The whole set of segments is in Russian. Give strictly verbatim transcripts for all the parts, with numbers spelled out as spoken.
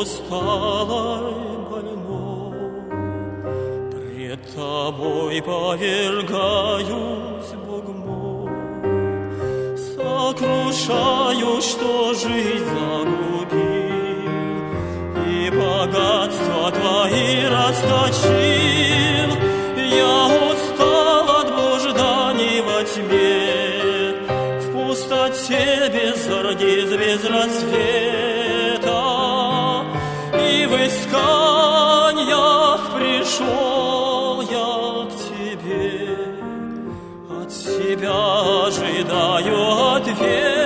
усталой, больной, пред Тобой повергаюсь, Бог мой, сокрушаю, что жизнь загубил, и богатства Твои расточил. Я устал от блужданий во тьме, в пустоте без зорниц, без рассвета, и в исканиях пришел я к Тебе, от Тебя ожидаю ответа.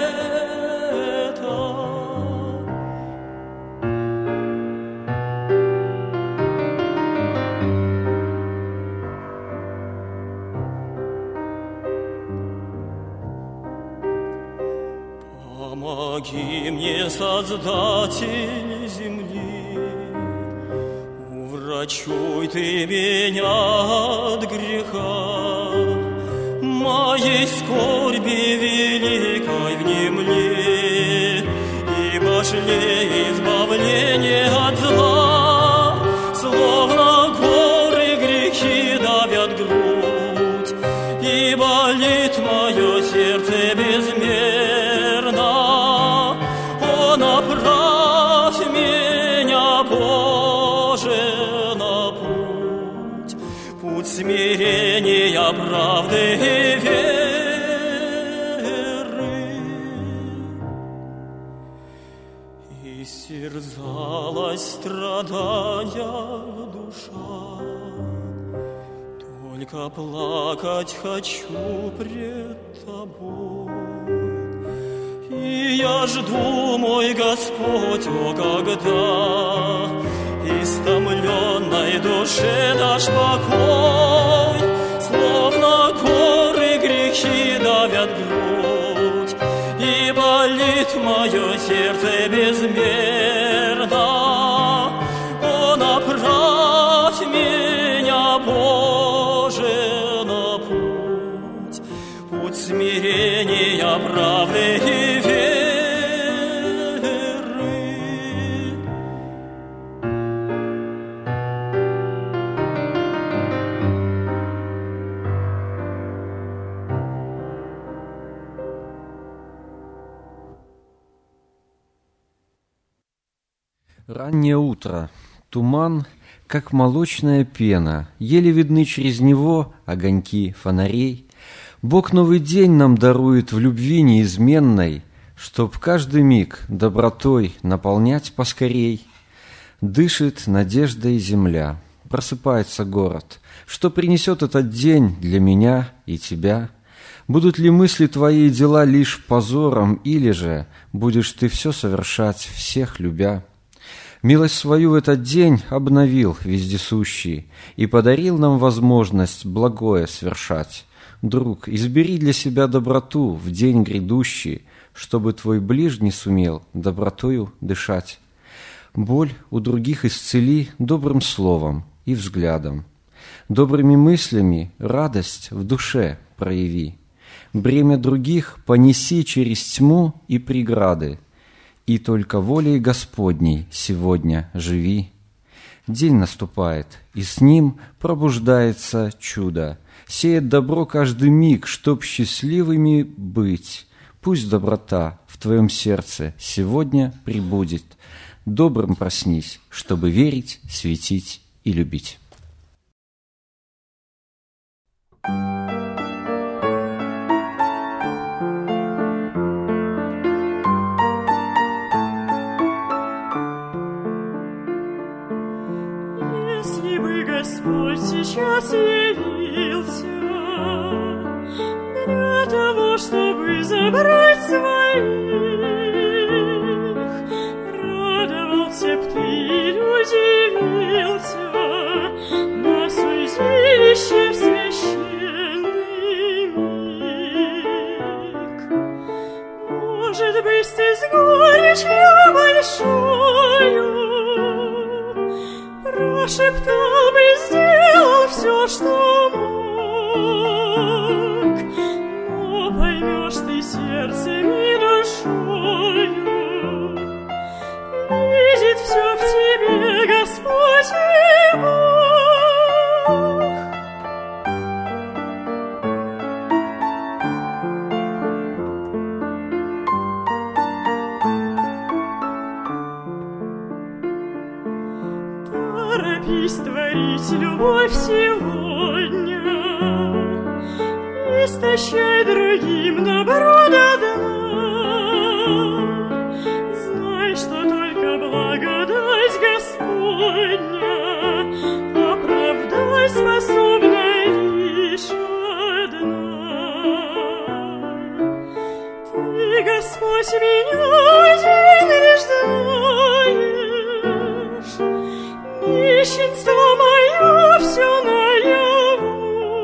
Помоги мне, Создатель земли, уврачуй Ты меня от греха, моей скорби великой внемли, и пошли избавление от зла, словно горы грехи давят грудь, и болит мое сердце безмерно. О, направь меня, Боже, на путь, путь смирения, правды и веры. И серзалась, страдая душа, только плакать хочу пред Тобой. И я жду, мой Господь, о, когда истомленной душе дашь покой, словно горы грехи давят грудь, и болит мое сердце безмерно. О, направь меня, Боже, на путь, путь смирения, правды и веры. Раннее утро, туман, как молочная пена, еле видны через него огоньки фонарей. Бог новый день нам дарует в любви неизменной, чтоб каждый миг добротой наполнять поскорей. Дышит надеждой земля, просыпается город. Что принесет этот день для меня и тебя? Будут ли мысли твои и дела лишь позором, или же будешь ты все совершать, всех любя? Милость свою в этот день обновил вездесущий и подарил нам возможность благое свершать. Друг, избери для себя доброту в день грядущий, чтобы твой ближний сумел добротою дышать. Боль у других исцели добрым словом и взглядом. Добрыми мыслями радость в душе прояви. Бремя других понеси через тьму и преграды, и только волей Господней сегодня живи. День наступает, и с ним пробуждается чудо. Сеет добро каждый миг, чтоб счастливыми быть. Пусть доброта в твоем сердце сегодня прибудет. Добрым проснись, чтобы верить, светить и любить. Если бы Господь сейчас явился для того, чтобы забрать своих, радовался б ты или удивился на святилище в священный миг. Может быть, ты с горечью большою прошептал бы, сделал все, что мог, но поймешь ты сердцем и душою, видит все торопись творить любовь сегодня, истощай другим добро до дна. Знай, что только благодать Господня оправдать способна лишь одна. Ты, Господь, меня один лишь знаешь, нищенство мое все наяву,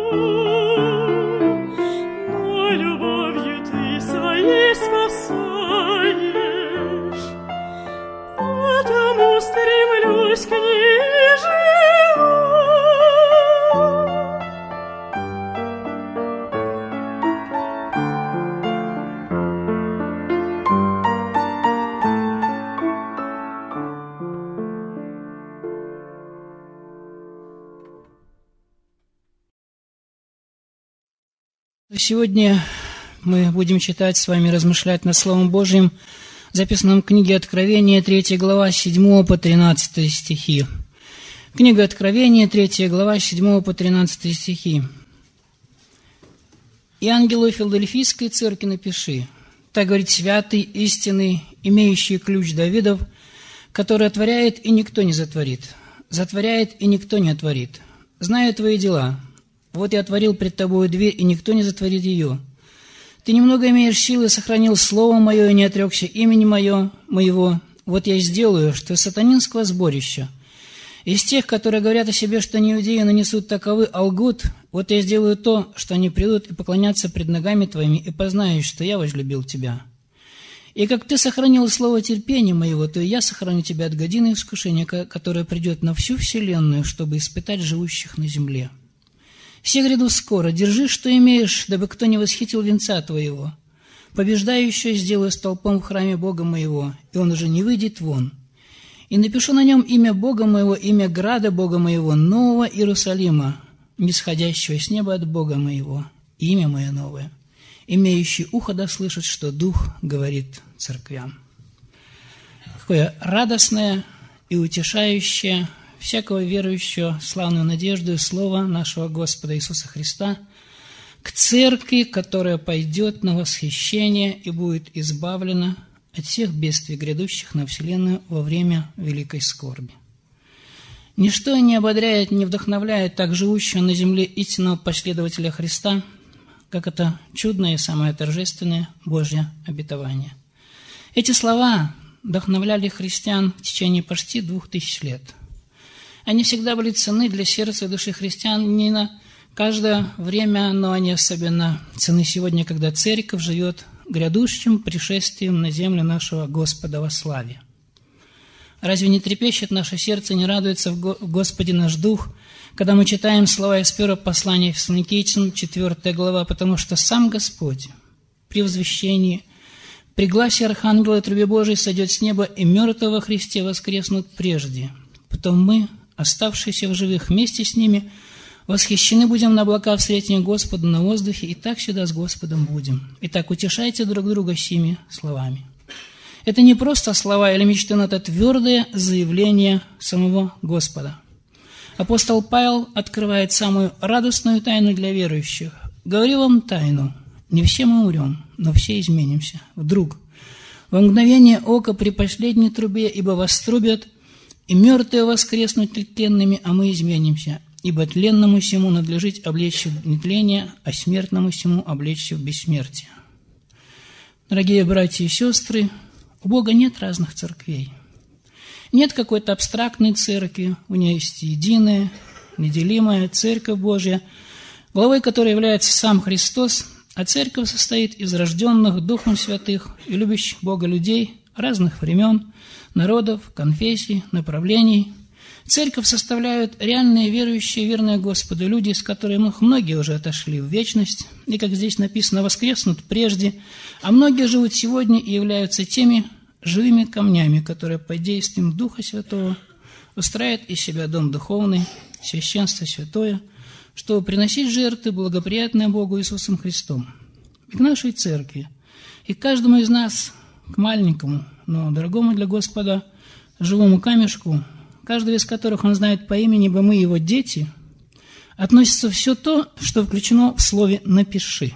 но любовью ты своей спасаешь, потому стремлюсь к ней и живу. Сегодня мы будем читать с вами, размышлять над Словом Божьим, записанном в книге Откровения, третья глава, с седьмого по тринадцатый стихи. Книга Откровения, третья глава, с седьмого по тринадцатый стихи. «И ангелу Филадельфийской церкви напиши, так говорит святый, истинный, имеющий ключ Давидов, который отворяет, и никто не затворит, затворяет, и никто не отворит. Знаю твои дела. Вот я отворил пред тобою дверь, и никто не затворит ее. Ты немного имеешь силы, сохранил слово мое и не отрекся имени мое, моего. Вот я сделаю, что из сатанинского сборища, из тех, которые говорят о себе, что не иудеи, но несут таковы, а лгут, вот я сделаю то, что они придут и поклонятся пред ногами твоими, и познают, что я возлюбил тебя. И как ты сохранил слово терпения моего, то и я сохраню тебя от годины искушения, которое придет на всю вселенную, чтобы испытать живущих на земле. Все гряду скоро, держи, что имеешь, дабы кто не восхитил венца твоего. Побеждающего сделаю столпом в храме Бога моего, и он уже не выйдет вон. И напишу на нем имя Бога моего, имя града Бога моего, нового Иерусалима, нисходящего с неба от Бога моего, имя мое новое, имеющий ухо да слышит, что Дух говорит церквям». Какое радостное и утешающее всякого верующего славную надежду и слово нашего Господа Иисуса Христа к церкви, которая пойдет на восхищение и будет избавлена от всех бедствий, грядущих на вселенную во время великой скорби. Ничто не ободряет, не вдохновляет так живущего на земле истинного последователя Христа, как это чудное и самое торжественное Божье обетование. Эти слова вдохновляли христиан в течение почти двух тысяч лет. Они всегда были ценны для сердца и души христиан не на каждое время, но они особенно ценны сегодня, когда церковь живет грядущим пришествием на землю нашего Господа во славе. Разве не трепещет наше сердце, не радуется в Господе наш дух, когда мы читаем слова из первого послания Фессалоникийцам, четвёртая глава, потому что сам Господь при возвещении, при гласе архангела и трубе Божией сойдет с неба, и мертвые во Христе воскреснут прежде. Потом мы, оставшиеся в живых вместе с ними, восхищены будем на облака встретим Господа на воздухе, и так сюда с Господом будем. Итак, утешайте друг друга сими словами. Это не просто слова или мечты, но это твердое заявление самого Господа. Апостол Павел открывает самую радостную тайну для верующих. «Говорю вам тайну, не все мы умрем, но все изменимся. Вдруг, во мгновение ока при последней трубе, ибо вострубят, и мертвые воскреснут тленными, а мы изменимся. Ибо тленному сему надлежит облечься в нетление, а смертному сему облечься в бессмертие». Дорогие братья и сестры, у Бога нет разных церквей. Нет какой-то абстрактной церкви, у нее есть единая, неделимая Церковь Божья, главой которой является сам Христос, а церковь состоит из рожденных Духом Святых и любящих Бога людей разных времен, народов, конфессий, направлений. Церковь составляют реальные верующие, верные Господу люди, с которыми многие уже отошли в вечность, и, как здесь написано, воскреснут прежде, а многие живут сегодня и являются теми живыми камнями, которые под действием Духа Святого устраивают из себя дом духовный, священство святое, чтобы приносить жертвы, благоприятные Богу Иисусом Христом. И к нашей церкви, и к каждому из нас, к маленькому, но дорогому для Господа живому камешку, каждого из которых он знает по имени, ибо мы его дети, относится все то, что включено в слове «напиши».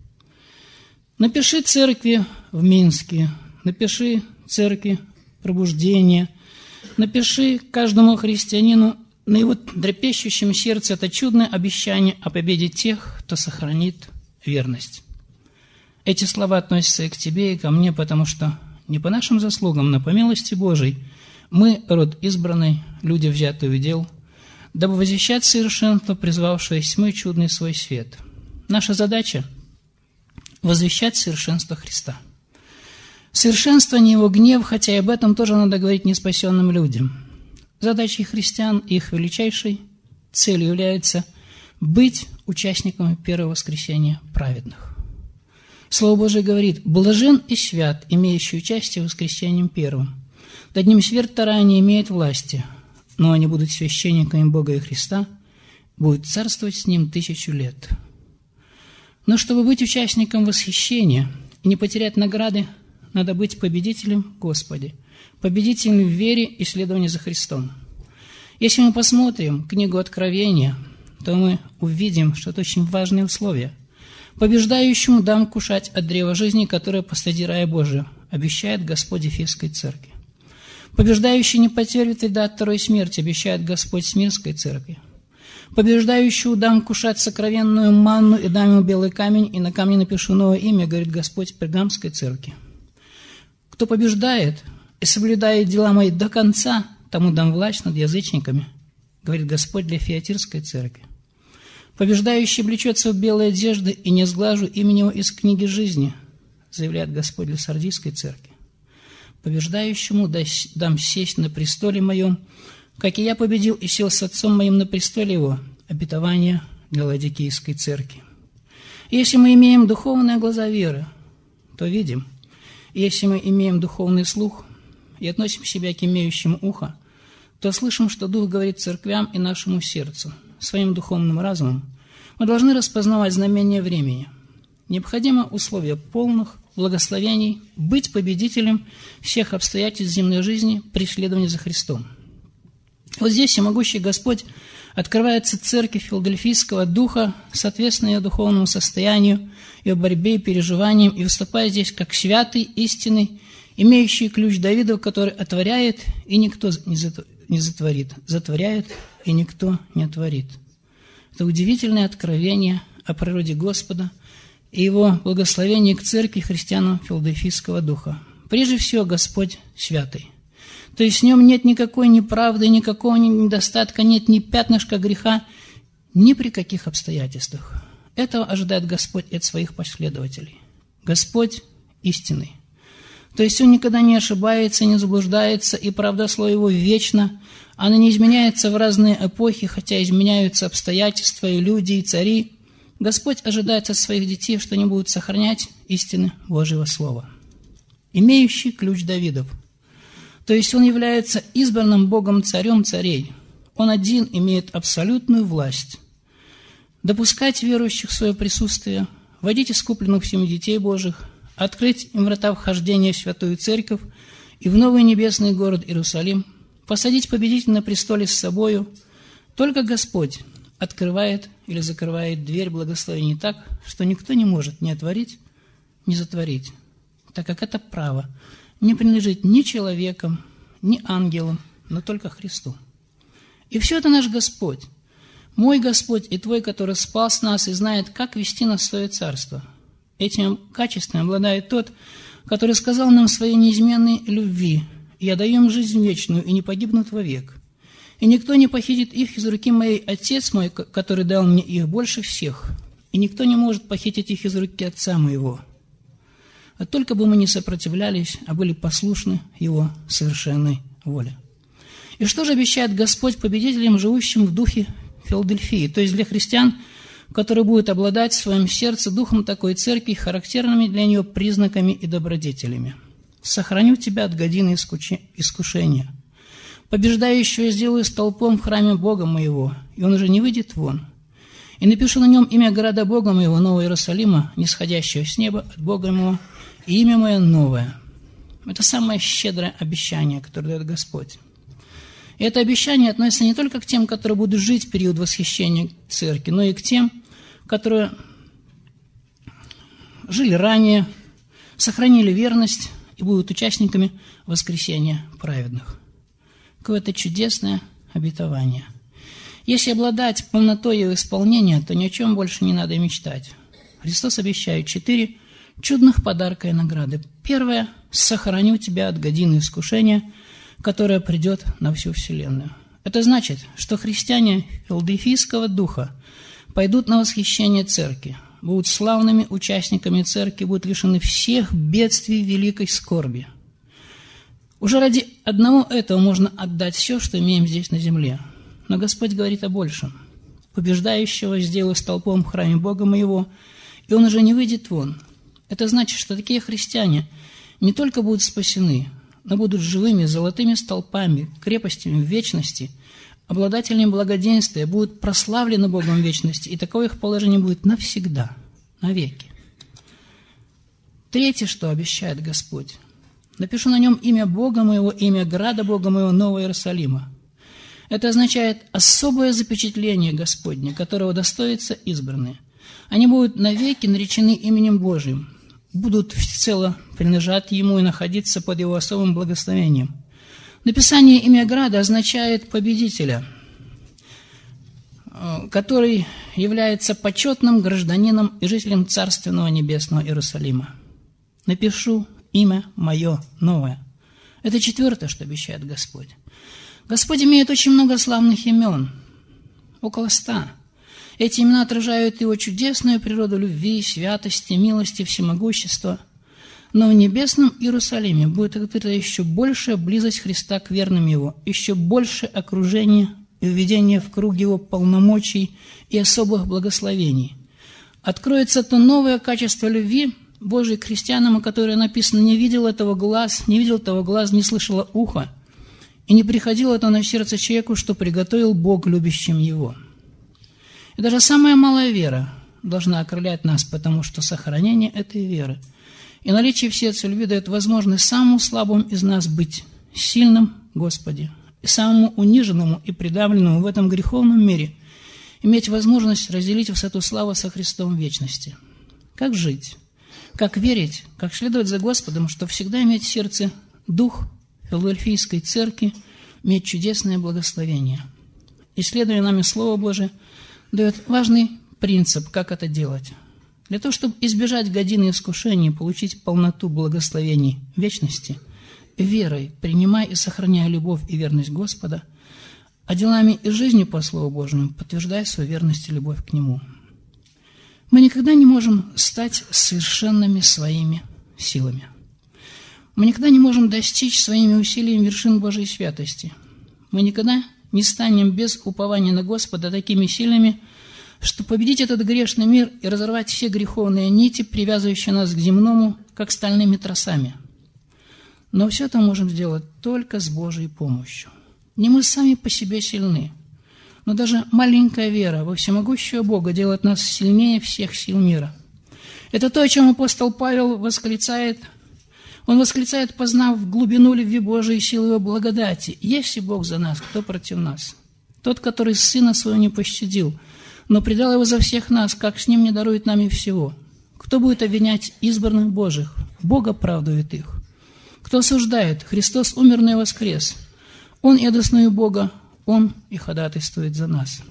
Напиши церкви в Минске, напиши церкви пробуждения, напиши каждому христианину на его трепещущем сердце это чудное обещание о победе тех, кто сохранит верность. Эти слова относятся и к тебе, и ко мне, потому что не по нашим заслугам, но по милости Божией мы, род избранный, люди, взятые в дел, дабы возвещать совершенство, призвавшего из тьмы чудный свой свет. Наша задача – возвещать совершенство Христа. Совершенство не его гнев, хотя и об этом тоже надо говорить неспасенным людям. Задачей христиан и их величайшей целью является быть участниками первого воскресения праведных. Слово Божие говорит: «Блажен и свят, имеющий участие в воскресении первым. Над ним смерть вторая не имеет власти, но они будут священниками Бога и Христа, будут царствовать с ним тысячу лет». Но чтобы быть участником восхищения и не потерять награды, надо быть победителем в Господе, победителем в вере и следовании за Христом. Если мы посмотрим книгу Откровения, то мы увидим, что это очень важные условия. «Побеждающему дам кушать от древа жизни, которое посреди рая Божия», обещает Господь Ефесской церкви. «Побеждающий не потерпит вреда от второй смерти», обещает Господь Смирской церкви. «Побеждающему дам кушать сокровенную манну и дам ему белый камень, и на камне напишу новое имя», говорит Господь Пергамской церкви. «Кто побеждает и соблюдает дела мои до конца, тому дам власть над язычниками», говорит Господь для Фиатирской церкви. «Побеждающий облечется в белые одежды, и не сглажу имени его из книги жизни», заявляет Господь для Сардийской церкви. «Побеждающему дам сесть на престоле моем, как и я победил и сел с отцом моим на престоле его», обетование для Ладикийской церкви. И если мы имеем духовные глаза веры, то видим, и если мы имеем духовный слух и относим себя к имеющим ухо, то слышим, что Дух говорит церквям и нашему сердцу. Своим духовным разумом мы должны распознавать знамения времени. Необходимо условие полных благословений быть победителем всех обстоятельств земной жизни при следовании за Христом. Вот здесь всемогущий Господь открывается церкви Филадельфийского духа, соответственно ее духовному состоянию, ее борьбе и переживаниям, и выступает здесь как святый, истинный, имеющий ключ Давида, который отворяет, и никто не затворит, затворяет, и никто не отворит. Это удивительное откровение о природе Господа и Его благословении к церкви христианам Филадельфийского духа. Прежде всего, Господь святый. То есть в Нем нет никакой неправды, никакого недостатка, нет ни пятнышка греха, ни при каких обстоятельствах. Этого ожидает Господь от своих последователей. Господь истинный. То есть Он никогда не ошибается, не заблуждается, и правда Слово Его вечно. Оно не изменяется в разные эпохи, хотя изменяются обстоятельства и люди, и цари. Господь ожидает от своих детей, что они будут сохранять истины Божьего Слова. Имеющий ключ Давидов. То есть Он является избранным Богом царем царей. Он один имеет абсолютную власть. Допускать верующих в свое присутствие, водить искупленных всеми детей Божьих, открыть им врата вхождения в Святую Церковь и в новый небесный город Иерусалим, посадить победителя на престоле с собою. Только Господь открывает или закрывает дверь благословений так, что никто не может ни отворить, ни затворить, так как это право не принадлежит ни человекам, ни ангелам, но только Христу. И все это наш Господь, мой Господь и твой, который спас нас и знает, как вести нас в свое царство. Этим качеством обладает тот, который сказал нам своей неизменной любви: «Я даю им жизнь вечную, и не погибнут вовек. И никто не похитит их из руки моей, Отец мой, который дал мне их больше всех, и никто не может похитить их из руки Отца моего». А только бы мы не сопротивлялись, а были послушны Его совершенной воле. И что же обещает Господь победителям, живущим в духе Филадельфии, то есть для христиан, которые будут обладать в своем сердце духом такой церкви, характерными для нее признаками и добродетелями? «Сохраню тебя от годины искушения. Побеждающего сделаю столпом в храме Бога моего, и он уже не выйдет вон. И напишу на нем имя города Бога моего, Нового Иерусалима, нисходящего с неба от Бога моего, и имя мое новое». Это самое щедрое обещание, которое дает Господь. И это обещание относится не только к тем, которые будут жить в период восхищения церкви, но и к тем, которые жили ранее, сохранили верность и будут участниками воскресения праведных. Какое это чудесное обетование. Если обладать полнотой его исполнения, то ни о чем больше не надо мечтать. Христос обещает четыре чудных подарка и награды. Первое – сохраню тебя от годины искушения, которое придет на всю вселенную. Это значит, что христиане филадельфийского духа пойдут на восхищение церкви, будут славными участниками церкви, будут лишены всех бедствий великой скорби. Уже ради одного этого можно отдать все, что имеем здесь на земле. Но Господь говорит о большем. Побеждающего сделаю столпом в храме Бога моего, и он уже не выйдет вон. Это значит, что такие христиане не только будут спасены, но будут живыми золотыми столпами, крепостями в вечности, обладателями благоденствия, будут прославлены Богом в вечности, и такое их положение будет навсегда, навеки. Третье, что обещает Господь. Напишу на нем имя Бога моего, имя града Бога моего, Нового Иерусалима. Это означает особое запечатление Господне, которого достоятся избранные. Они будут навеки наречены именем Божьим, будут всецело принадлежать Ему и находиться под Его особым благословением. Написание имя града означает победителя, который является почетным гражданином и жителем Царственного Небесного Иерусалима. Напишу имя мое новое. Это четвертое, что обещает Господь. Господь имеет очень много славных имен, около ста. Эти имена отражают Его чудесную природу любви, святости, милости, всемогущества. Но в небесном Иерусалиме будет открыта еще большая близость Христа к верным Его, еще больше окружения и введения в круг Его полномочий и особых благословений. Откроется то новое качество любви Божией к христианам, о которой написано: «Не видел этого глаз, не видел того глаз, не слышало ухо, и не приходило это на сердце человеку, что приготовил Бог любящим Его». И даже самая малая вера должна окрылять нас, потому что сохранение этой веры и наличие в сердце любви дает возможность самому слабому из нас быть сильным в Господе, и самому униженному и придавленному в этом греховном мире иметь возможность разделить высоту славы со Христом в вечности. Как жить? Как верить? Как следовать за Господом, чтобы всегда иметь в сердце дух Филадельфийской церкви, иметь чудесное благословение? Исследуя нами Слово Божие дает важный принцип, как это делать. Для того, чтобы избежать годины искушений и получить полноту благословений вечности, верой принимай и сохраняй любовь и верность Господа, а делами и жизнью по Слову Божьему подтверждай свою верность и любовь к Нему. Мы никогда не можем стать совершенными своими силами. Мы никогда не можем достичь своими усилиями вершин Божьей святости. Мы никогда не станем без упования на Господа такими сильными, что победить этот грешный мир и разорвать все греховные нити, привязывающие нас к земному, как стальными тросами. Но все это можем сделать только с Божьей помощью. Не мы сами по себе сильны, но даже маленькая вера во всемогущего Бога делает нас сильнее всех сил мира. Это то, о чем апостол Павел восклицает. Он восклицает, познав глубину любви Божией и силу Его благодати. Если Бог за нас, кто против нас? Тот, который Сына Своего не пощадил, но предал Его за всех нас, как с Ним не дарует нам и всего. Кто будет обвинять избранных Божьих? Бог оправдывает их. Кто осуждает? Христос умер, но и воскрес. Он и одесную Бога, Он и ходатайствует за нас.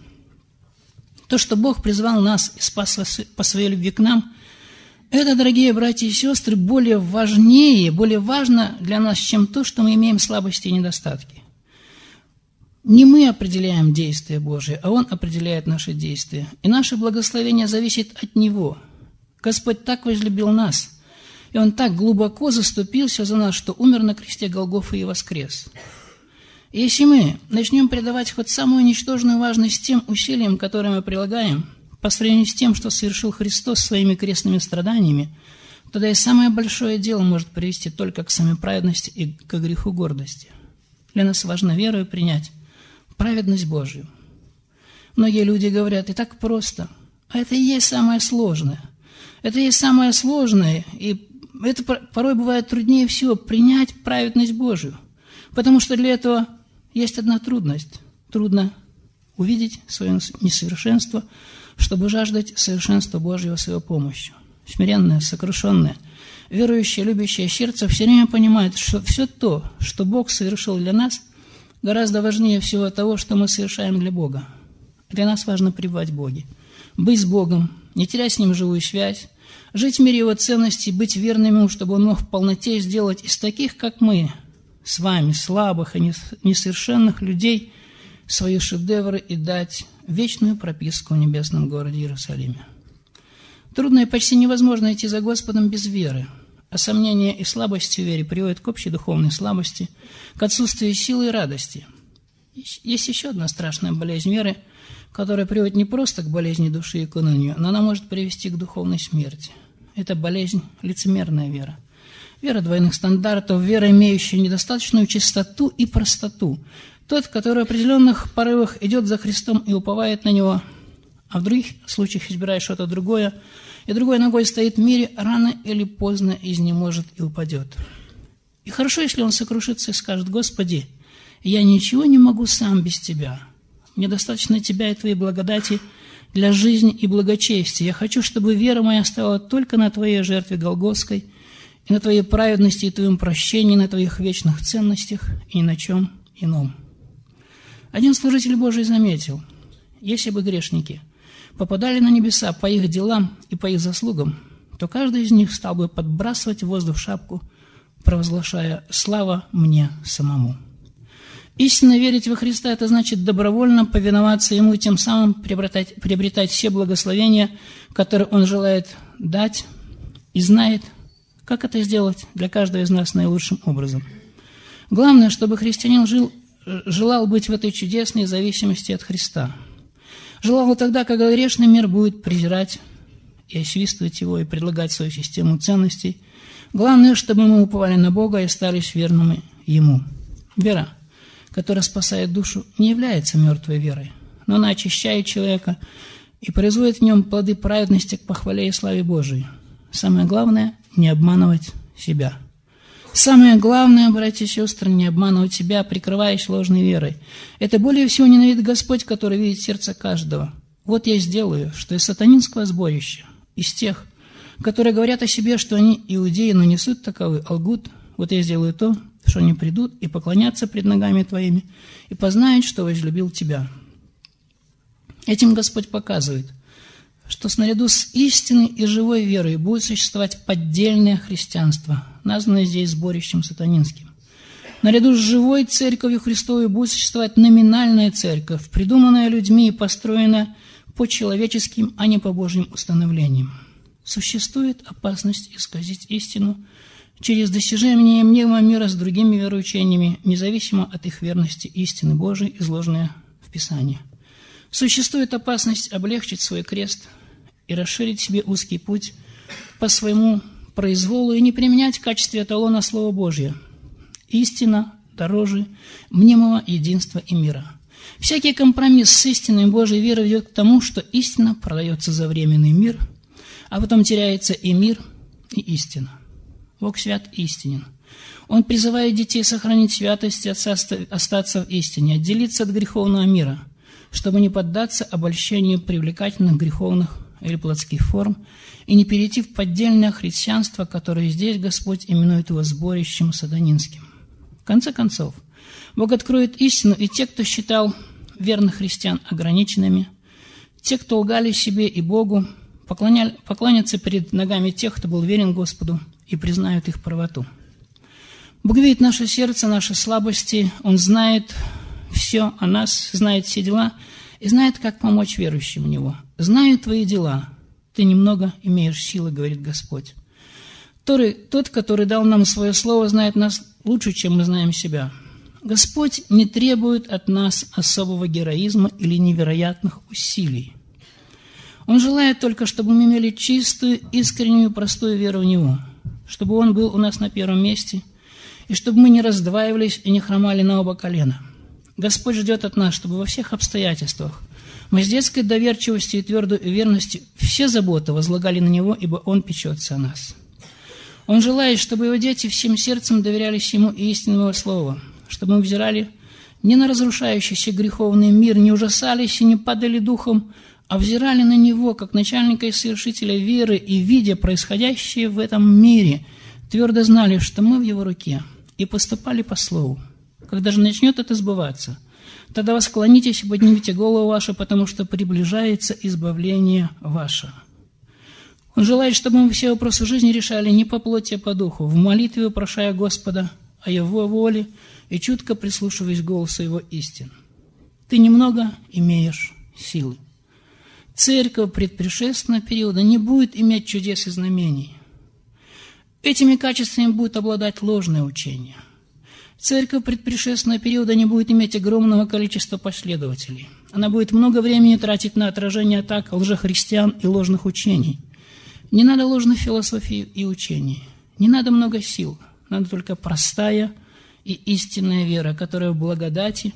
То, что Бог призвал нас и спас по своей любви к нам, это, дорогие братья и сестры, более важнее, более важно для нас, чем то, что мы имеем слабости и недостатки. Не мы определяем действия Божие, а Он определяет наши действия. И наше благословение зависит от Него. Господь так возлюбил нас, и Он так глубоко заступился за нас, что умер на кресте Голгофы и воскрес. И если мы начнем придавать хоть самую ничтожную важность тем усилиям, которые мы прилагаем, по сравнению с тем, что совершил Христос своими крестными страданиями, тогда и самое большое дело может привести только к самоправедности и к греху гордости. Для нас важно верою принять праведность Божью. Многие люди говорят, и так просто, а это и есть самое сложное. Это и есть самое сложное, и это порой бывает труднее всего принять праведность Божью, потому что для этого Есть одна трудность. Трудно увидеть свое несовершенство, чтобы жаждать совершенства Божьего с Его помощью. Смиренное, сокрушенное, верующее, любящее сердце все время понимает, что все то, что Бог совершил для нас, гораздо важнее всего того, что мы совершаем для Бога. Для нас важно пребывать в Боге, быть с Богом, не терять с Ним живую связь, жить в мире Его ценностей, быть верным Ему, чтобы Он мог в полноте сделать из таких, как мы, с вами, слабых и несовершенных людей, свои шедевры и дать вечную прописку в небесном городе Иерусалиме. Трудно и почти невозможно идти за Господом без веры, а сомнения и слабости в вере приводят к общей духовной слабости, к отсутствию силы и радости. Есть еще одна страшная болезнь веры, которая приводит не просто к болезни души и к унынию, но она может привести к духовной смерти. Это болезнь лицемерная вера. Вера двойных стандартов, вера, имеющая недостаточную чистоту и простоту. Тот, который в определенных порывах идет за Христом и уповает на Него, а в других случаях избирает что-то другое, и другой ногой стоит в мире, рано или поздно изнеможет и упадет. И хорошо, если он сокрушится и скажет: «Господи, я ничего не могу сам без Тебя. Мне достаточно Тебя и Твоей благодати для жизни и благочестия. Я хочу, чтобы вера моя стояла только на Твоей жертве Голгофской, и на Твоей праведности и Твоем прощении, на Твоих вечных ценностях и ни на чем ином». Один служитель Божий заметил: если бы грешники попадали на небеса по их делам и по их заслугам, то каждый из них стал бы подбрасывать в воздух шапку, провозглашая: «Слава мне самому». Истинно верить во Христа – это значит добровольно повиноваться Ему и тем самым приобретать, приобретать все благословения, которые Он желает дать, и знает, как это сделать для каждого из нас наилучшим образом. Главное, чтобы христианин жил, желал быть в этой чудесной зависимости от Христа. Желал тогда, когда грешный мир будет презирать и освистывать его, и предлагать свою систему ценностей. Главное, чтобы мы уповали на Бога и остались верными Ему. Вера, которая спасает душу, не является мертвой верой, но она очищает человека и производит в нем плоды праведности к похвале и славе Божией. Самое главное – не обманывать себя. Самое главное, братья и сестры, не обманывать себя, прикрываясь ложной верой. Это более всего ненавидит Господь, который видит сердце каждого. Вот я сделаю, что из сатанинского сборища, из тех, которые говорят о себе, что они иудеи, но не суть таковы, а лгут, вот я сделаю то, что они придут и поклонятся пред ногами Твоими, и познают, что возлюбил Тебя. Этим Господь показывает, что снаряду с истинной и живой верой будет существовать поддельное христианство, названное здесь сборищем сатанинским. Наряду с живой церковью Христовой будет существовать номинальная церковь, придуманная людьми и построенная по человеческим, а не по Божьим установлениям. Существует опасность исказить истину через достижение мнемого мира с другими вероучениями, независимо от их верности истины Божией, изложенной в Писании. Существует опасность облегчить свой крест и расширить себе узкий путь по своему произволу и не применять в качестве эталона Слово Божье. Истина дороже мнимого единства и мира. Всякий компромисс с истиной Божьей веры ведет к тому, что истина продается за временный мир, а потом теряется и мир, и истина. Бог свят и истинен. Он призывает детей сохранить святость и остаться в истине, отделиться от греховного мира, чтобы не поддаться обольщению привлекательных греховных или плотских форм и не перейти в поддельное христианство, которое здесь Господь именует его сборищем сатанинским. В конце концов, Бог откроет истину, и те, кто считал верных христиан ограниченными, те, кто лгали себе и Богу, поклоняли, поклонятся перед ногами тех, кто был верен Господу, и признают их правоту. Бог видит наше сердце, наши слабости, Он знает все о нас, знает все дела и знает, как помочь верующим в Него. «Знаю твои дела, ты немного имеешь силы, — говорит Господь». Тот, который дал нам свое слово, знает нас лучше, чем мы знаем себя. Господь не требует от нас особого героизма или невероятных усилий. Он желает только, чтобы мы имели чистую, искреннюю, простую веру в Него, чтобы Он был у нас на первом месте, и чтобы мы не раздваивались и не хромали на оба колена. Господь ждет от нас, чтобы во всех обстоятельствах мы с детской доверчивостью и твердой верностью все заботы возлагали на Него, ибо Он печется о нас. Он желает, чтобы Его дети всем сердцем доверялись Ему и истинному Его Слову, чтобы мы взирали не на разрушающийся греховный мир, не ужасались и не падали духом, а взирали на Него, как начальника и совершителя веры, и, видя происходящее в этом мире, твердо знали, что мы в Его руке, и поступали по слову. Когда же начнет это сбываться, тогда восклонитесь и поднимите голову вашу, потому что приближается избавление ваше. Он желает, чтобы мы все вопросы жизни решали не по плоти, а по духу, в молитве упрошая Господа о Его воле и чутко прислушиваясь к голосу Его истин. Ты немного имеешь силы. Церковь предпредшественного периода не будет иметь чудес и знамений. Этими качествами будет обладать ложное учение. Церковь предпредшественного периода не будет иметь огромного количества последователей. Она будет много времени тратить на отражение атак лжехристиан и ложных учений. Не надо ложных философий и учений. Не надо много сил. Надо только простая и истинная вера, которая в благодати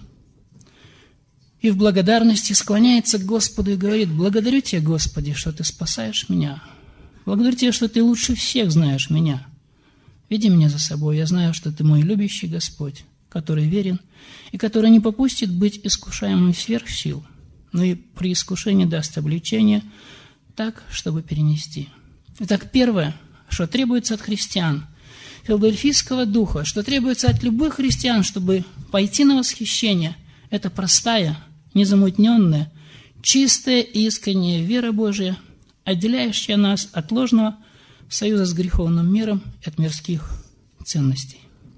и в благодарности склоняется к Господу и говорит: «Благодарю Тебя, Господи, что Ты спасаешь меня. Благодарю Тебя, что Ты лучше всех знаешь меня. Веди меня за собой, я знаю, что Ты мой любящий Господь, который верен и который не попустит быть искушаемым сверх сил, но и при искушении даст облегчение так, чтобы перенести». Итак, первое, что требуется от христиан, филадельфийского духа, что требуется от любых христиан, чтобы пойти на восхищение, это простая, незамутненная, чистая и искренняя вера Божия, отделяющая нас от ложного союза с греховным миром и от мирских ценностей.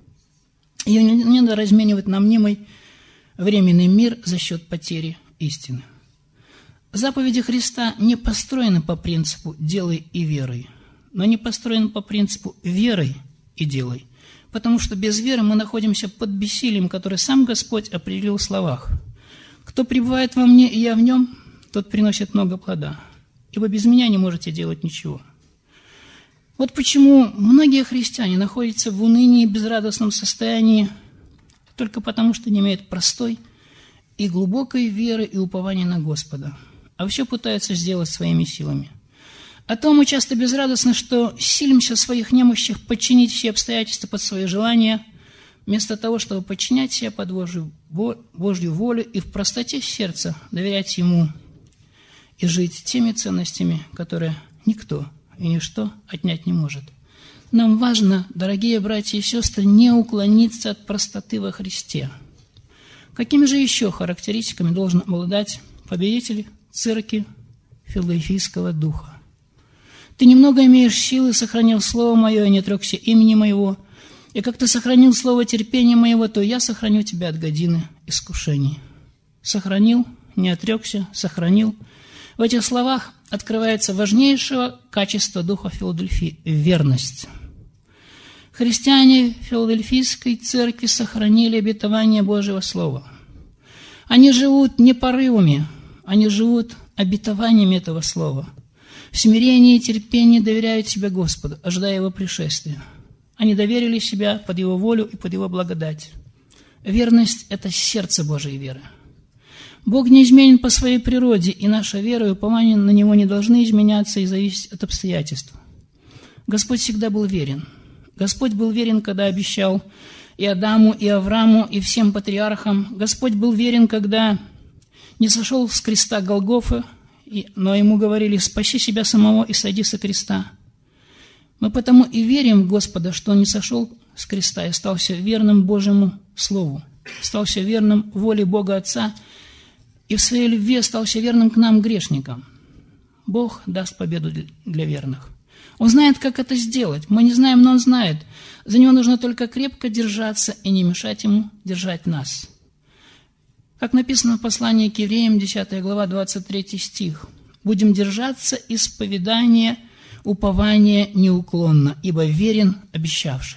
Ее не надо разменивать на мнимый временный мир за счет потери истины. Заповеди Христа не построены по принципу «делай и веруй», но они построены по принципу «веруй и делай», потому что без веры мы находимся под бессилием, которое сам Господь определил в словах: «Кто пребывает во мне, и я в нем, тот приносит много плода, ибо без меня не можете делать ничего». Вот почему многие христиане находятся в унынии и безрадостном состоянии только потому, что не имеют простой и глубокой веры и упования на Господа, а все пытаются сделать своими силами. А то мы часто безрадостны, что силимся в своих немощах подчинить все обстоятельства под свои желания, вместо того, чтобы подчинять себя под Божью, Божью волю и в простоте сердца доверять Ему и жить теми ценностями, которые никто и ничто отнять не может. Нам важно, дорогие братья и сестры, не уклониться от простоты во Христе. Какими же еще характеристиками должен обладать победитель церкви филадельфийского духа? Ты немного имеешь силы, сохранил слово мое и не отрекся имени моего, и как ты сохранил слово терпения моего, то я сохраню тебя от годины искушений. Сохранил, не отрекся, сохранил. В этих словах открывается важнейшее качество духа Филадельфии – верность. Христиане Филадельфийской церкви сохранили обетование Божьего Слова. Они живут не порывами, они живут обетованиями этого Слова. В смирении и терпении доверяют себя Господу, ожидая Его пришествия. Они доверили себя под Его волю и под Его благодать. Верность – это сердце Божьей веры. Бог неизменен по своей природе, и наша вера и упование на Него не должны изменяться и зависеть от обстоятельств. Господь всегда был верен. Господь был верен, когда обещал и Адаму, и Аврааму, и всем патриархам. Господь был верен, когда не сошел с креста Голгофы, но Ему говорили: «Спаси себя самого и сойди со креста». Мы потому и верим в Господа, что Он не сошел с креста и остался верным Божьему Слову, остался верным воле Бога Отца и в своей любви остался верным к нам, грешникам. Бог даст победу для верных. Он знает, как это сделать. Мы не знаем, но Он знает. За Него нужно только крепко держаться и не мешать Ему держать нас. Как написано в послании к евреям, десятая глава, двадцать третий стих. «Будем держаться исповедания, упования неуклонно, ибо верен обещавший».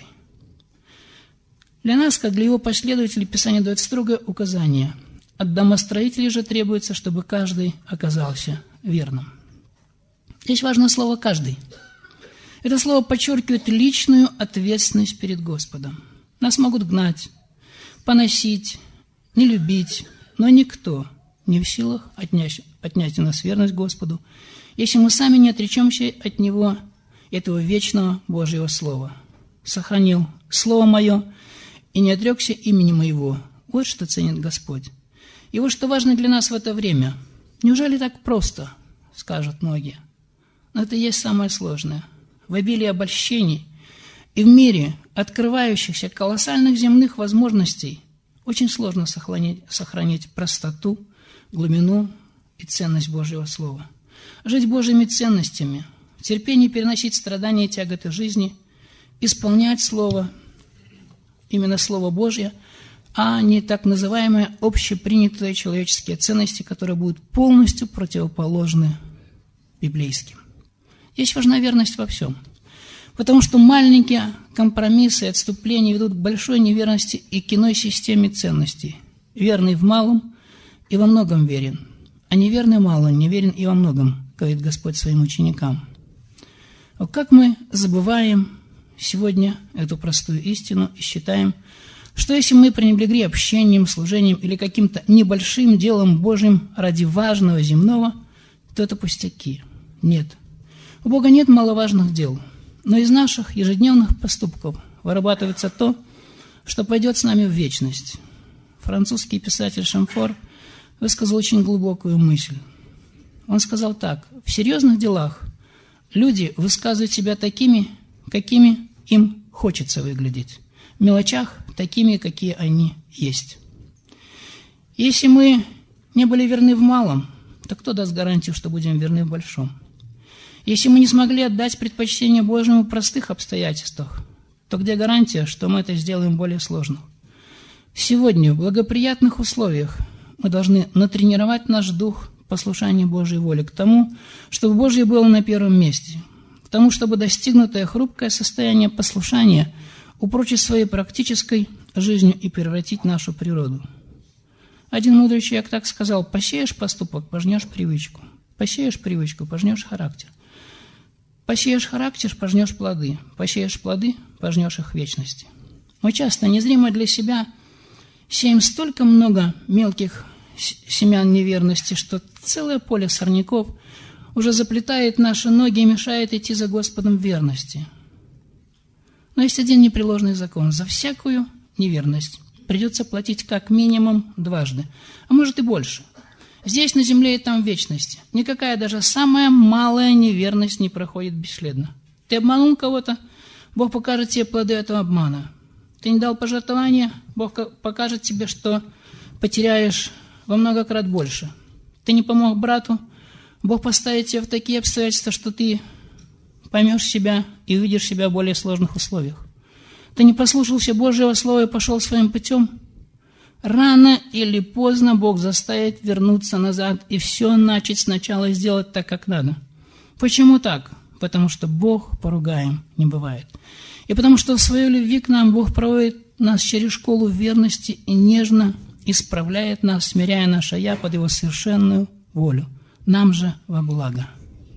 Для нас, как для Его последователей, Писание дает строгое указание. От домостроителей же требуется, чтобы каждый оказался верным. Здесь важно слово «каждый». Это слово подчеркивает личную ответственность перед Господом. Нас могут гнать, поносить, не любить, но никто не в силах отнять, отнять у нас верность Господу, если мы сами не отречемся от Него, этого вечного Божьего Слова. Сохранил Слово Мое и не отрекся имени Моего, Вот что ценит Господь. И вот что важно для нас в это время. Неужели так просто, скажут многие. Но это и есть самое сложное. В обилии обольщений и в мире открывающихся колоссальных земных возможностей очень сложно сохранить, сохранить простоту, глубину и ценность Божьего Слова. Жить Божьими ценностями, в терпении переносить страдания и тяготы жизни, исполнять Слово, именно Слово Божье, а не так называемые общепринятые человеческие ценности, которые будут полностью противоположны библейским. Здесь важна верность во всем, потому что маленькие компромиссы и отступления ведут к большой неверности и к иной системе ценностей. Верный в малом и во многом верен, а неверный мало, неверен и во многом, говорит Господь своим ученикам. А как мы забываем сегодня эту простую истину и считаем, что если мы пренебрегли общением, служением или каким-то небольшим делом Божьим ради важного земного, то это пустяки. Нет. У Бога нет маловажных дел, но из наших ежедневных поступков вырабатывается то, что пойдет с нами в вечность. Французский писатель Шамфор высказал очень глубокую мысль. Он сказал так: в серьезных делах люди высказывают себя такими, какими им хочется выглядеть, в мелочах такими, какие они есть. Если мы не были верны в малом, то кто даст гарантию, что будем верны в большом? Если мы не смогли отдать предпочтение Божьему в простых обстоятельствах, то где гарантия, что мы это сделаем в более сложных? Сегодня, в благоприятных условиях, мы должны натренировать наш дух послушания Божьей воли к тому, чтобы Божье было на первом месте, к тому, чтобы достигнутое хрупкое состояние послушания упрочить своей практической жизнью и превратить нашу природу. Один мудрый человек так сказал: посеешь поступок, пожнешь привычку, посеешь привычку, пожнешь характер, посеешь характер, пожнешь плоды, посеешь плоды, пожнешь их в вечности. Мы часто незримо для себя сеем столько много мелких семян неверности, что целое поле сорняков уже заплетает наши ноги и мешает идти за Господом в верности. Но есть один непреложный закон: за всякую неверность придется платить как минимум дважды, а может и больше. Здесь, на земле, и там в вечности. Никакая даже самая малая неверность не проходит бесследно. Ты обманул кого-то, Бог покажет тебе плоды этого обмана. Ты не дал пожертвования, Бог покажет тебе, что потеряешь во много крат больше. Ты не помог брату, Бог поставит тебя в такие обстоятельства, что ты поймешь себя и увидишь себя в более сложных условиях. Ты не послушался Божьего Слова и пошел своим путем. Рано или поздно Бог заставит вернуться назад и все начать сначала сделать так, как надо. Почему так? Потому что Бог поругаем не бывает. И потому что в своей любви к нам Бог проводит нас через школу верности и нежно исправляет нас, смиряя наше «я» под Его совершенную волю. Нам же во благо.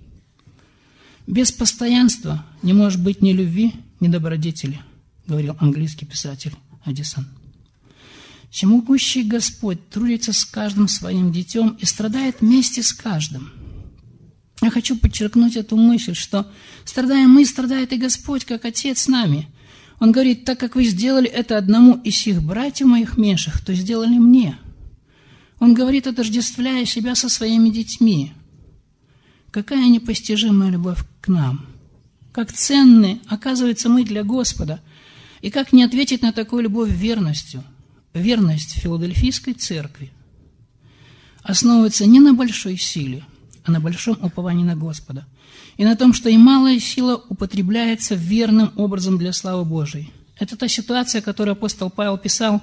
Без постоянства не может быть ни любви, ни добродетели, говорил английский писатель Эдисон. Всемогущий Господь трудится с каждым своим детем и страдает вместе с каждым. Я хочу подчеркнуть эту мысль, что страдаем мы, страдает и Господь, как Отец с нами. Он говорит: так как вы сделали это одному из сих братьев моих меньших, то сделали мне. Он говорит, отождествляя себя со своими детьми. Какая непостижимая любовь к нам! Как ценны, оказывается, мы для Господа! И как не ответить на такую любовь верностью? Верность Филадельфийской церкви основывается не на большой силе, а на большом уповании на Господа, и на том, что и малая сила употребляется верным образом для славы Божией. Это та ситуация, которую апостол Павел писал: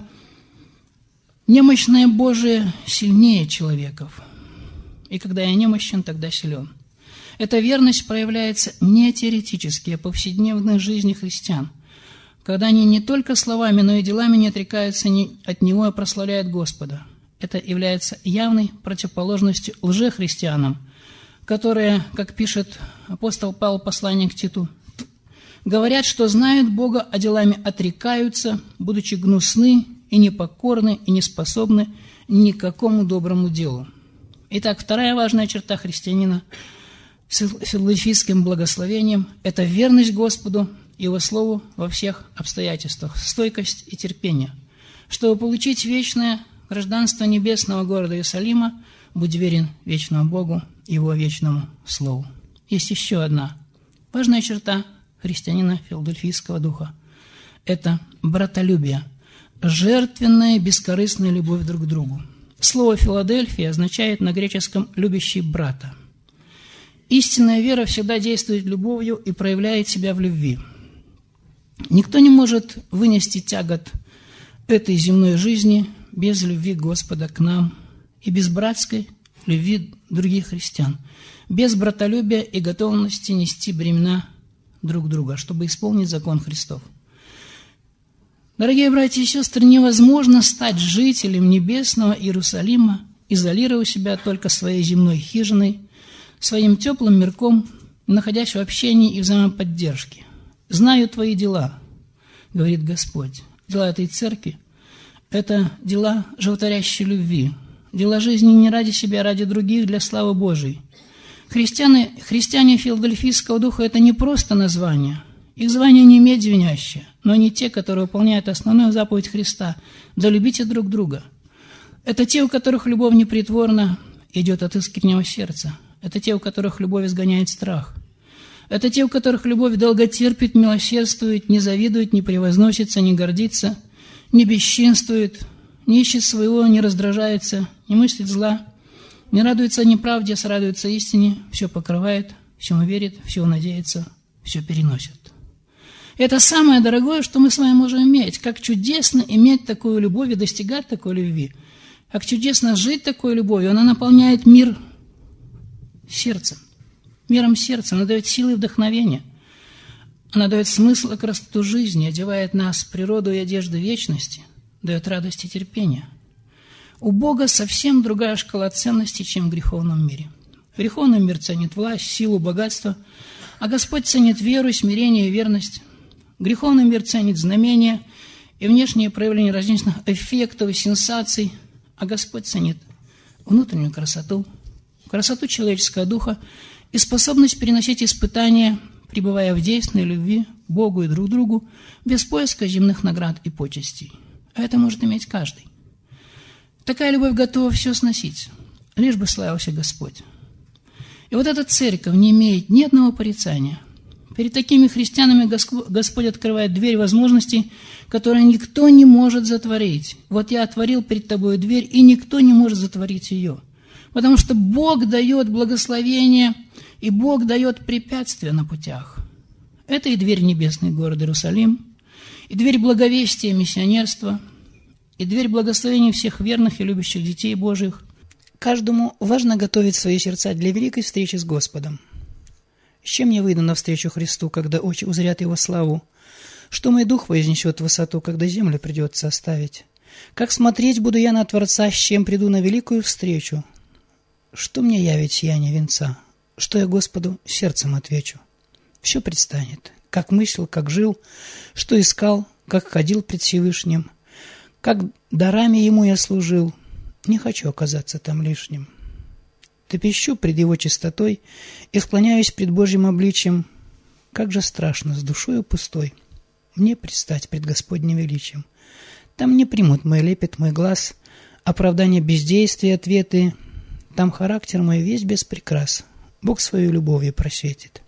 «Немощное Божие сильнее человеков, и когда я немощен, тогда силен». Эта верность проявляется не теоретически, а в повседневной жизни христиан, когда они не только словами, но и делами не отрекаются от Него, а прославляют Господа. Это является явной противоположностью лжехристианам, которые, как пишет апостол Павел в послании к Титу, говорят, что знают Бога, а делами отрекаются, будучи гнусны и непокорны и не способны ни к какому доброму делу. Итак, вторая важная черта христианина с филадельфийским благословением – это верность Господу, Его Слову во всех обстоятельствах, стойкость и терпение. Чтобы получить вечное гражданство небесного города Иерусалима, будь верен вечному Богу, Его вечному Слову. Есть еще одна важная черта христианина филадельфийского духа. Это братолюбие, жертвенная, бескорыстная любовь друг к другу. Слово «Филадельфия» означает на греческом «любящий брата». Истинная вера всегда действует любовью и проявляет себя в любви. Никто не может вынести тягот этой земной жизни без любви Господа к нам и без братской любви других христиан, без братолюбия и готовности нести бремена друг друга, чтобы исполнить закон Христов. Дорогие братья и сестры, невозможно стать жителем небесного Иерусалима, изолировав себя только своей земной хижиной, своим теплым мирком, находясь в общении и взаимоподдержке. «Знаю твои дела», — говорит Господь. Дела этой церкви — это дела животворящей любви, дела жизни не ради себя, а ради других, для славы Божией. Христиане, христиане филадельфийского духа — это не просто название. Их звание не имеет звенящее, но они те, которые выполняют основную заповедь Христа – да любите друг друга. Это те, у которых любовь непритворна, идет от искреннего сердца. Это те, у которых любовь изгоняет страх. Это те, у которых любовь долготерпит, милосердствует, не завидует, не превозносится, не гордится, не бесчинствует, не ищет своего, не раздражается, не мыслит зла, не радуется неправде, а радуется истине, все покрывает, всему верит, все надеется, все переносит. Это самое дорогое, что мы с вами можем иметь. Как чудесно иметь такую любовь и достигать такой любви. Как чудесно жить такой любовью. Она наполняет мир сердцем. Миром сердца. Она дает силы и вдохновение. Она дает смысл и красоту жизни, одевает нас в природу и одежду вечности, дает радость и терпение. У Бога совсем другая шкала ценностей, чем в греховном мире. Греховный мир ценит власть, силу, богатство, а Господь ценит веру, смирение и верность. Греховный мир ценит знамения и внешние проявления различных эффектов и сенсаций, а Господь ценит внутреннюю красоту, красоту человеческого духа и способность переносить испытания, пребывая в действенной любви к Богу и друг другу, без поиска земных наград и почестей. А это может иметь каждый. Такая любовь готова все сносить, лишь бы славился Господь. И вот эта церковь не имеет ни одного порицания. Перед такими христианами Господь открывает дверь возможностей, которые никто не может затворить. Вот я отворил перед тобой дверь, и никто не может затворить ее. Потому что Бог дает благословение, и Бог дает препятствия на путях. Это и дверь небесный город Иерусалим, и дверь благовестия миссионерства, и дверь благословения всех верных и любящих детей Божьих. Каждому важно готовить свои сердца для великой встречи с Господом. С чем я выйду навстречу Христу, когда очи узрят Его славу? Что мой дух вознесет в высоту, когда землю придется оставить? Как смотреть буду я на Творца, с чем приду на великую встречу? Что мне явит сияние венца? Что я Господу сердцем отвечу? Все предстанет, как мыслил, как жил, что искал, как ходил пред Всевышним, как дарами Ему я служил. Не хочу оказаться там лишним. Трепещу пред Его чистотой и склоняюсь пред Божьим обличием. Как же страшно с душою пустой мне предстать пред Господним величием. Там не примут мой лепет, мой глаз, оправдание бездействия, ответы. Там характер мой весь без прикрас, Бог свою любовью просветит.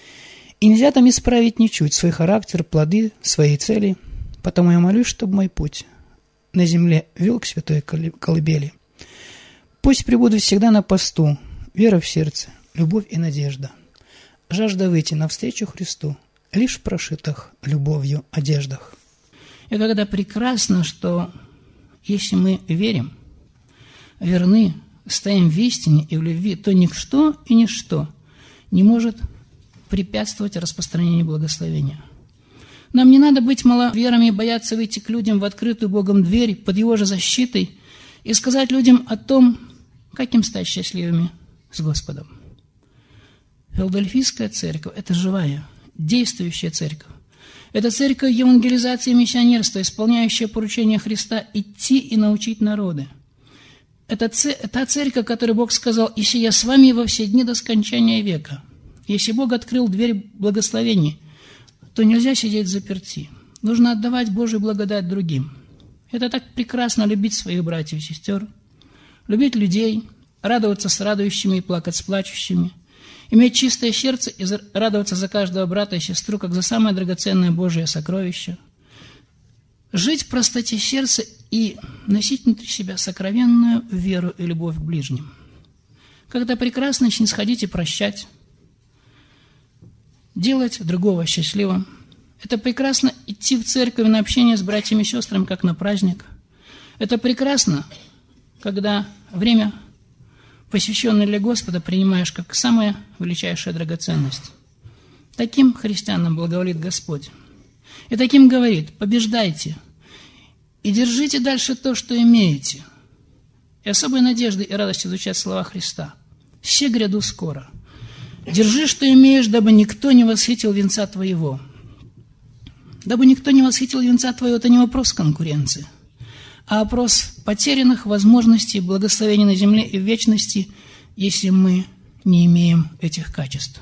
И нельзя там исправить ничуть свой характер, плоды, свои цели. Потому я молюсь, чтобы мой путь на земле вел к святой колыбели. Пусть пребудут всегда на посту вера в сердце, любовь и надежда, жажда выйти навстречу Христу лишь в прошитых любовью одеждах. И когда прекрасно, что если мы верим, верны, стоим в истине и в любви, то ничто и ничто не может препятствовать распространению благословения. Нам не надо быть маловерами и бояться выйти к людям в открытую Богом дверь под Его же защитой и сказать людям о том, как им стать счастливыми с Господом. Филадельфийская церковь – это живая, действующая церковь. Это церковь евангелизации и миссионерства, исполняющая поручение Христа идти и научить народы. Это та церковь, которой Бог сказал: «Если я с вами во все дни до скончания века». Если Бог открыл дверь благословений, то нельзя сидеть заперти. Нужно отдавать Божию благодать другим. Это так прекрасно любить своих братьев и сестер, любить людей, радоваться с радующими и плакать с плачущими, иметь чистое сердце и радоваться за каждого брата и сестру, как за самое драгоценное Божие сокровище, жить в простоте сердца и носить внутри себя сокровенную веру и любовь к ближним. Как это прекрасно снисходить и прощать, делать другого счастливым. Это прекрасно идти в церковь на общение с братьями и сестрами, как на праздник. Это прекрасно, когда время, посвященное для Господа, принимаешь как самая величайшая драгоценность. Таким христианам благоволит Господь. И таким говорит: побеждайте и держите дальше то, что имеете. И особой надеждой и радостью звучат слова Христа: «Се гряду скоро. Держи, что имеешь, дабы никто не восхитил венца твоего». Дабы никто не восхитил венца твоего – это не вопрос конкуренции, а вопрос потерянных возможностей, благословений на земле и в вечности, если мы не имеем этих качеств.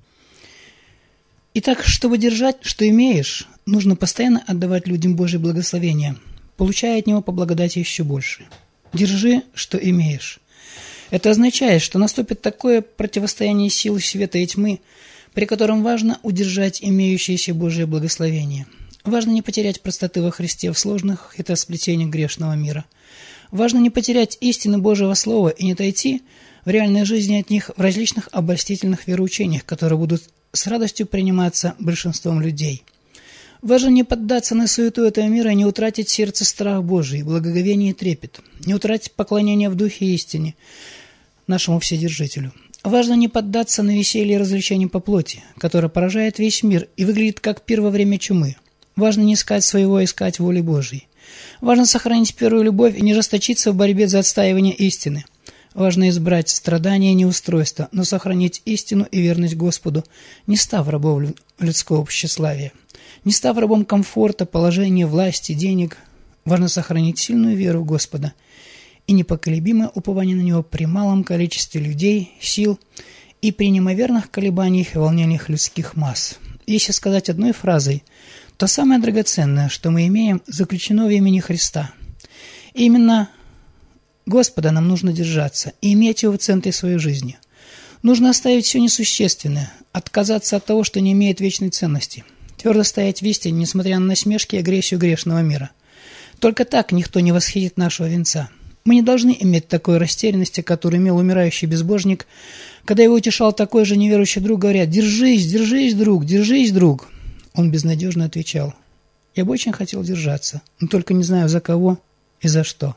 Итак, чтобы держать, что имеешь, нужно постоянно отдавать людям Божье благословение, получая от Него по благодати еще больше. Держи, что имеешь. Это означает, что наступит такое противостояние сил света и тьмы, при котором важно удержать имеющееся Божие благословение. Важно не потерять простоты во Христе в сложных хитросплетениях грешного мира. Важно не потерять истины Божьего Слова и не отойти в реальной жизни от них в различных обольстительных вероучениях, которые будут с радостью приниматься большинством людей. Важно не поддаться на суету этого мира и не утратить в сердце страх Божий, благоговение и трепет, не утратить поклонение в духе истине нашему Вседержителю. Важно не поддаться на веселье и развлечения по плоти, которое поражает весь мир и выглядит как пир во время чумы. Важно не искать своего, а искать воли Божьей. Важно сохранить первую любовь и не жесточиться в борьбе за отстаивание истины. Важно избрать страдания и неустройство, но сохранить истину и верность Господу, не став рабом людского тщеславия, не став рабом комфорта, положения, власти, денег. Важно сохранить сильную веру в Господа и непоколебимое упование на Него при малом количестве людей, сил и при неимоверных колебаниях и волнениях людских масс. Если сказать одной фразой, то самое драгоценное, что мы имеем, заключено в имени Христа. И именно Господа нам нужно держаться и иметь Его в центре своей жизни. Нужно оставить все несущественное, отказаться от того, что не имеет вечной ценности, твердо стоять в истине, несмотря на насмешки и агрессию грешного мира. Только так никто не восхитит нашего венца. Мы не должны иметь такой растерянности, которую имел умирающий безбожник, когда его утешал такой же неверующий друг, говоря: «Держись, держись, друг, держись, друг». Он безнадежно отвечал: «Я бы очень хотел держаться, но только не знаю, за кого и за что».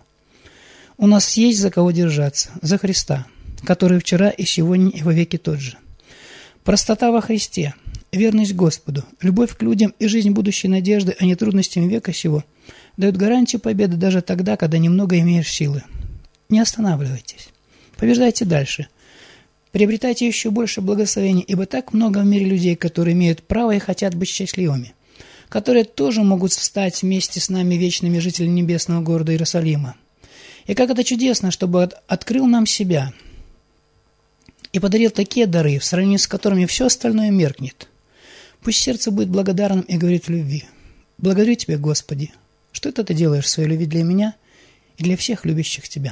У нас есть за кого держаться, за Христа, который вчера и сегодня и во веки тот же. Простота во Христе, верность Господу, любовь к людям и жизнь будущей надежды, а не трудностям века сего, дают гарантию победы даже тогда, когда немного имеешь силы. Не останавливайтесь. Побеждайте дальше. Приобретайте еще больше благословений, ибо так много в мире людей, которые имеют право и хотят быть счастливыми, которые тоже могут встать вместе с нами вечными жителями небесного города Иерусалима. И как это чудесно, чтобы открыл нам себя и подарил такие дары, в сравнении с которыми все остальное меркнет. Пусть сердце будет благодарным и говорит в любви: «Благодарю Тебя, Господи, что это Ты делаешь в своей любви для меня и для всех любящих Тебя».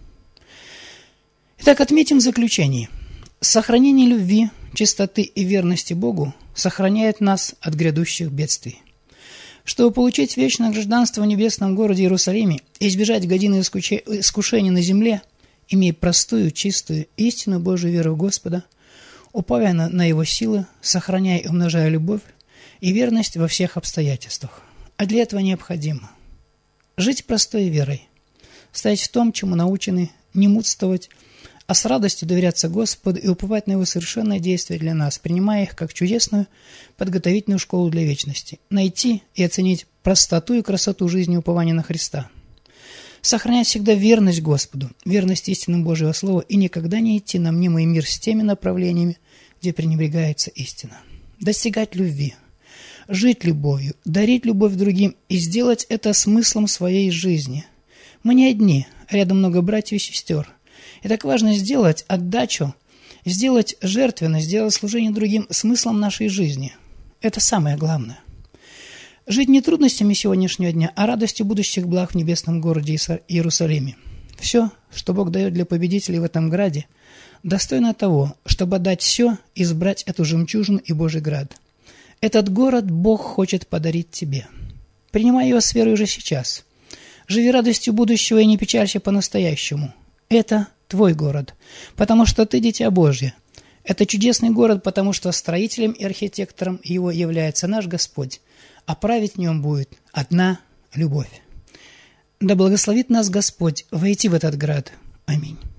Итак, отметим в заключении. Сохранение любви, чистоты и верности Богу сохраняет нас от грядущих бедствий. Чтобы получить вечное гражданство в небесном городе Иерусалиме и избежать годины искушений на земле, имей простую, чистую, истинную Божию веру в Господа, уповая на, на Его силы, сохраняя и умножая любовь и верность во всех обстоятельствах. А для этого необходимо жить простой верой, стоять в том, чему научены, не мудствовать, а с радостью доверяться Господу и уповать на Его совершенное действие для нас, принимая их как чудесную подготовительную школу для вечности, найти и оценить простоту и красоту жизни упования на Христа, сохранять всегда верность Господу, верность истинам Божьего Слова и никогда не идти на мнимый мир с теми направлениями, где пренебрегается истина, достигать любви, жить любовью, дарить любовь другим и сделать это смыслом своей жизни. Мы не одни, рядом много братьев и сестер. И так важно сделать отдачу, сделать жертвенность, сделать служение другим смыслом нашей жизни. Это самое главное. Жить не трудностями сегодняшнего дня, а радостью будущих благ в небесном городе Иерусалиме. Все, что Бог дает для победителей в этом граде, достойно того, чтобы отдать все и избрать эту жемчужину и Божий град. Этот город Бог хочет подарить тебе. Принимай его с верой уже сейчас. Живи радостью будущего и не печалься по-настоящему. Это твой город, потому что ты дитя Божье. Это чудесный город, потому что строителем и архитектором его является наш Господь, а править в нем будет одна любовь. Да благословит нас Господь войти в этот град. Аминь.